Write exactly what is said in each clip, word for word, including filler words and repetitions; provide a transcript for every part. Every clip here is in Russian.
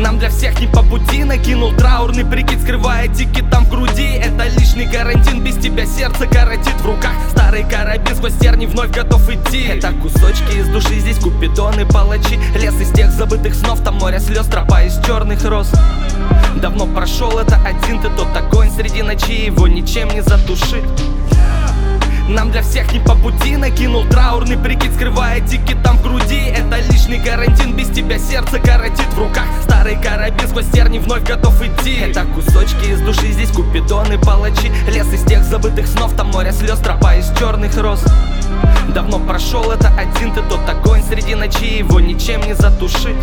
Нам для всех не по пути, накинул траурный прикид, скрывая тикет там в груди. Это личный карантин, без тебя сердце коротит. В руках старый карабин, сквозь терни вновь готов идти. Это кусочки из души, здесь купидоны, палачи. Лес из тех забытых снов, там море слез, тропа из черных роз. Давно прошел, это один ты, тот огонь среди ночи, его ничем не затушить. Нам для всех не по пути, накинул траурный прикид, скрывая тикет там в груди. Это личный карантин, без тебя сердце коротит. В руках старый карабин, сквозь терни вновь готов идти. Это кусочки из души, здесь купидоны, палачи. Лес из тех забытых снов, там море слез, тропа из черных роз. Давно прошел, это один ты, тот огонь среди ночи, его ничем не затушить.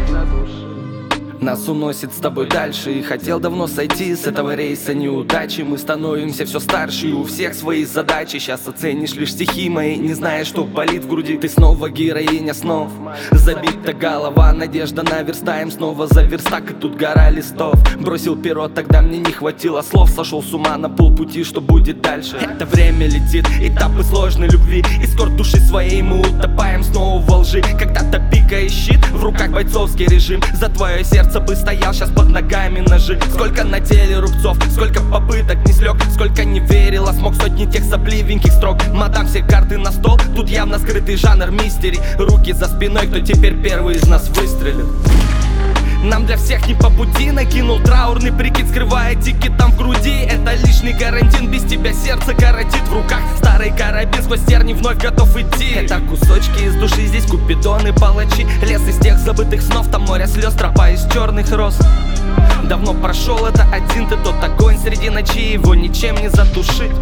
Нас уносит с тобой дальше, и хотел давно сойти с этого рейса неудачи. Мы становимся все старше, и у всех свои задачи. Сейчас оценишь лишь стихи мои, не знаешь, что болит в груди. Ты снова героиня снов, забита голова, надежда наверстаем снова за верстак. И тут гора листов, бросил перо, тогда мне не хватило слов. Сошел с ума на полпути, что будет дальше. Это время летит, этапы сложной любви. Искор души своей мы утопаем снова во лжи. Когда-то пикает щит, в руках бойцовский режим. За твое сердце бы стоял, сейчас под ногами ножи. Сколько на теле рубцов, сколько попыток не слег, сколько не верил, а смог сотни тех сопливеньких строк. Мадам, все карты на стол, тут явно скрытый жанр мистери. Руки за спиной, кто теперь первый из нас выстрелит. Нам для всех не по пути, накинул траурный прикид, скрывая тикет там в груди. Это личный карантин, без тебя сердце коротит. В руках старый карабин, сквозь терни вновь готов идти. Это кусочки из души, здесь купидоны, палачи. Лес из тех забытых снов, там море слез, тропа из черных роз. Давно прошел, это один ты, тот огонь среди ночи, его ничем не затушить.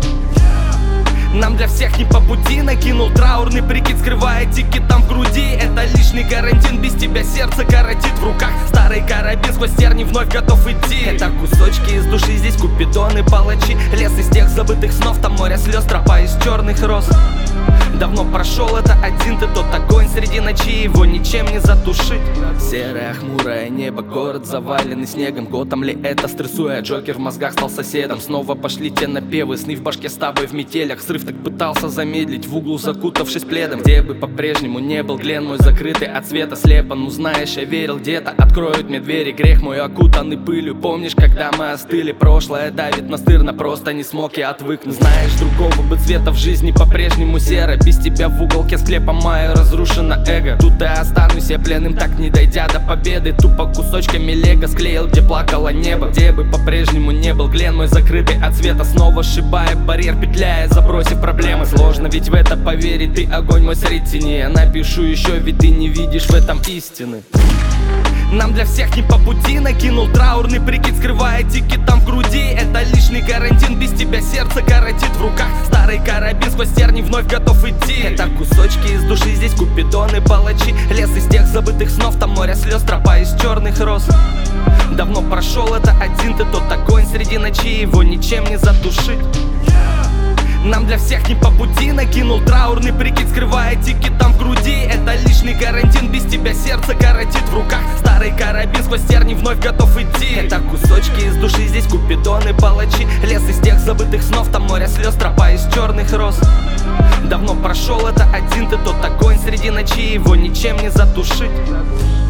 Нам для всех не по пути, накинул траурный прикид, скрывая тикет там в груди. Это личный карантин, без тебя сердце коротит. В руках старый карабин, сквозь терни вновь готов идти. Это кусочки из души, здесь купидоны, палачи. Лес из тех забытых снов, там море слез, тропа из черных роз. Давно прошел, это один ты, тот огонь среди ночи, его ничем не затушить. Серое хмурое небо, город заваленный снегом. Готом ли это, стрессуя, Джокер в мозгах стал соседом. Снова пошли те напевы, сны в башке с тобой в метелях. Срыв так пытался замедлить, в углу закутавшись пледом. Где бы по-прежнему не был Глен мой, закрытый от света слепо. Ну знаешь, я верил, где-то откроют мне двери. Грех мой окутанный пылью, помнишь, когда мы остыли? Прошлое давит настырно, просто не смог я отвыкнуть. Знаешь, другого бы цвета в жизни по-прежнему серо. Без тебя в уголке склепа мое разрушено эго. Тут я останусь я пленным, так не дойдя до победы. Тупо кусочками лего склеил, где плакало небо. Где бы по-прежнему не был Глен мой, закрытый от света. Снова сшибая барьер, петляя, забросив проблемы. Сложно ведь в это поверить, ты огонь мой среди тени. Я напишу еще, ведь ты не видишь в этом истины. Нам для всех не по пути, накинул траурный прикид, скрывая тикет там в груди. Это личный карантин, без тебя сердце коротит. В руках старый карабин, сквозь терни вновь готов идти. Это кусочки из души, здесь купидоны, палачи. Лес из тех забытых снов, там море слез, тропа из черных роз. Давно прошел, это один ты, тот огонь среди ночи, его ничем не затушить. Нам для всех не по пути, накинул траурный прикид, скрывая тикет там в груди. Это личный карантин, без тебя сердце коротит. В руках старый карабин, сквозь терни вновь готов идти. Это кусочки из души, здесь купидоны, палачи. Лес из тех забытых снов, там море слез, тропа из черных роз. Давно прошел, это один ты, тот огонь среди ночи, его ничем не затушить.